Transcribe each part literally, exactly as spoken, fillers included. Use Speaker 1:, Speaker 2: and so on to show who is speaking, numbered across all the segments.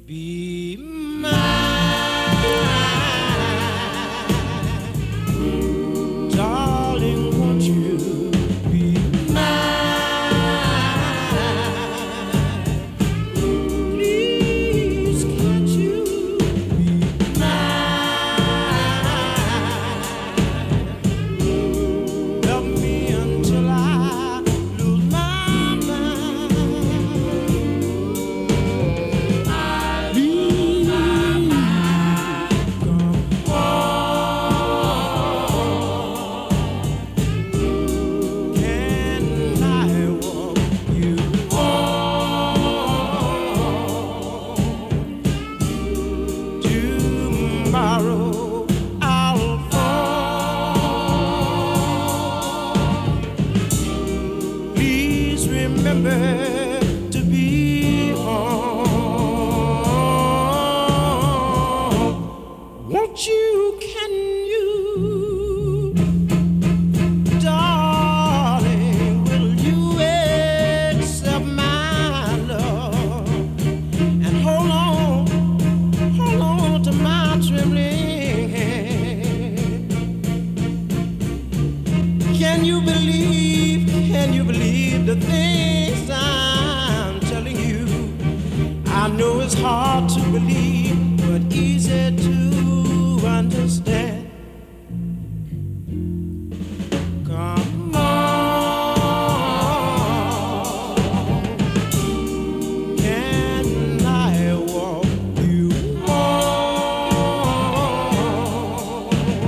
Speaker 1: Be mine, darling, won't you be mine? Please, can't you be mine? Love me until I lose my mind. Tomorrow I'll fall. Please remember to be home. Won't you, can you, darling, will you accept my love and hold on, hold on to my trembling hand. Can you believe, can you believe the things I'm telling you? I know it's hard to believe, but easy to understand. Come on, can I walk you home?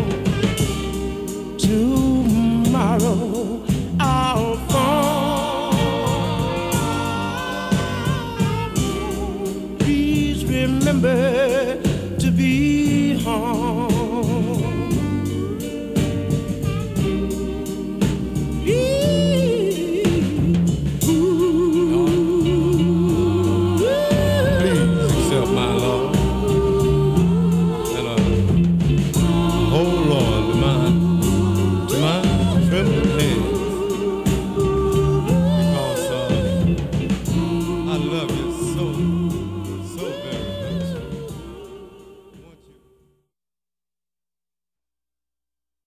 Speaker 1: Tomorrow I'll fall. Please remember to be home.